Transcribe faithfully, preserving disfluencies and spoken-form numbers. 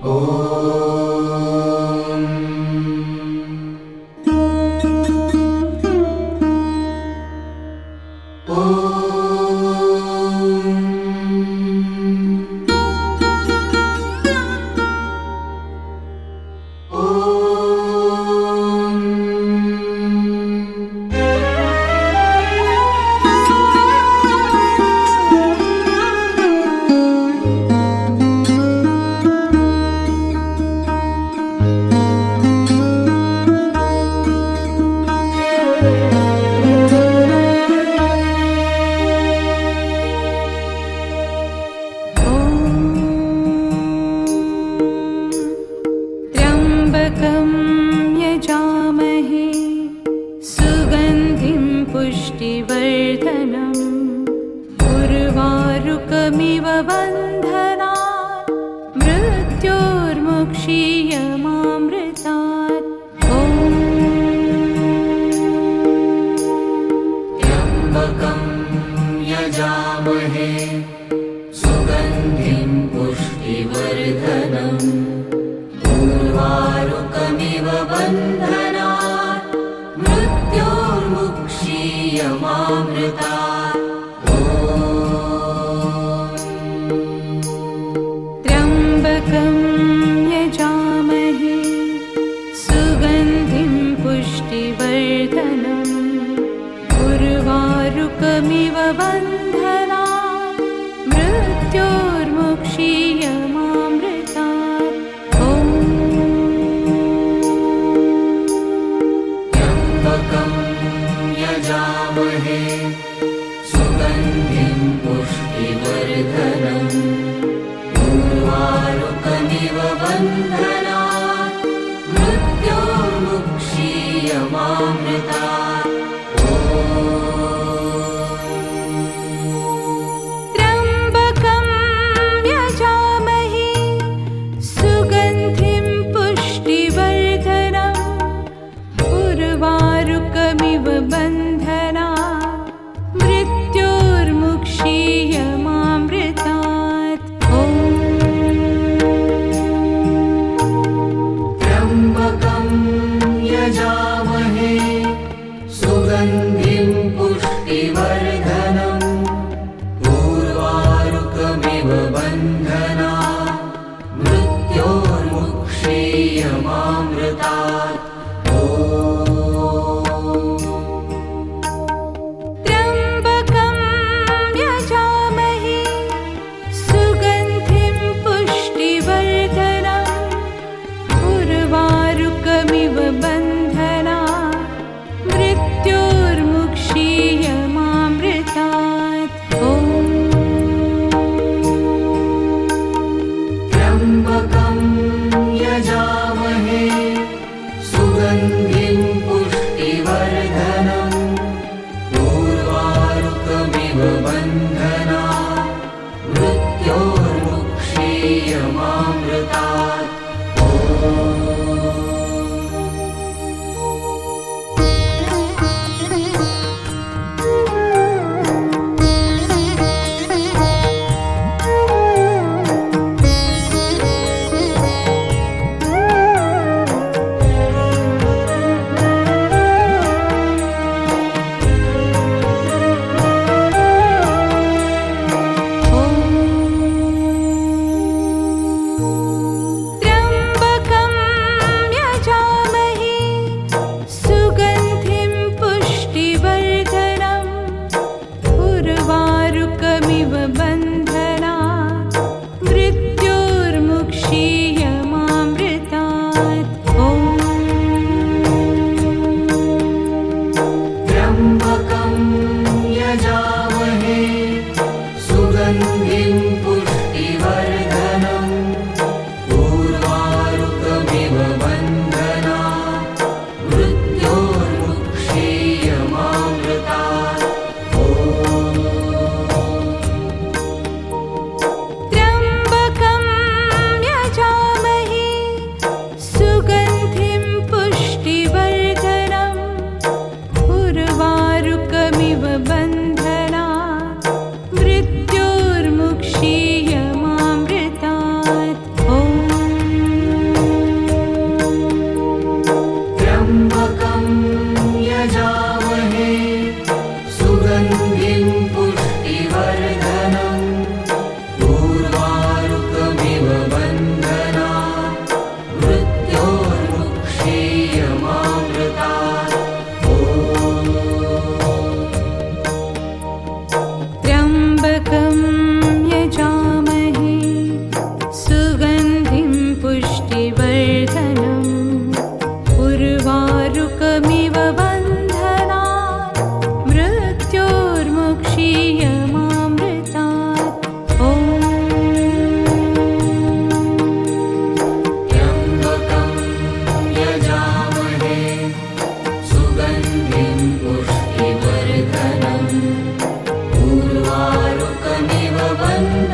उर्वारुकमिव बन्धनात् मृत्योर्मुक्षीयमामृतात्। ॐ त्र्यम्बकं यजामहे सुगन्धिं पुष्टिवर्धनम् उर्वारुकमिव बन्धनात् मृत्योर्मुक्षीयमामृतात्। त्र्यम्बकं यजामहे सुगन्धिं पुष्टिवर्धनम् उर्वारुकमिव बन्धनात् मृत्योर्मुक्षीयमामृतात्। ॐ त्र्यम्बकं यजामहे सुगन्धिं पुष्टिवर्धनम् उर्वारुकमिव बन्धनात् मृत्योर्मुक्षीयमामृतात्। त्र्यम्बकं यजामहे सुगन्धिं पुष्टिवर्धनम् उर्वारुकमिव बन्धनात् मृत्योर्मुक्षीयमामृतात्। ॐ त्र्यम्बकं यजामहे सुगन्धिं पुष्टिवर्धनम् उर्वारुकमिव बन्धनात् मृत्योर्मुक्षीयमामृतात्। त्र्यम्बकं यजामहे सुगन्धिं पुष्टिवर्धनम् उर्वारुकमिव बन्धनात् मृत्योर्मुक्षीयमामृतात्। ॐ त्र्यम्बकं यजामहे सुगन्धिं पुष्टिवर्धनम् उर्वारुकमिव बन्धनात् मृत्योर्मुक्षीयमामृतात्। त्र्यम्बकं यजामहे सुगन्धिं पुष्टिवर्धनम् उर्वारुकमिव बन्धनात् मृत्योर्मुक्षीयमामृतात्। ॐ त्र्यम्बकं यजामहे सुगन्धिं पुष्टिवर्धनम् उर्वारुकमिव बन्धनात् मृत्योर्मुक्षीयमामृतात्। त्र्यम्बकं यजामहे सुगन्धिं पुष्टिवर्धनम् उर्वारुकमिव बन्धनात् मृत्योर्मुक्षीयमामृतात्। बन्धनात्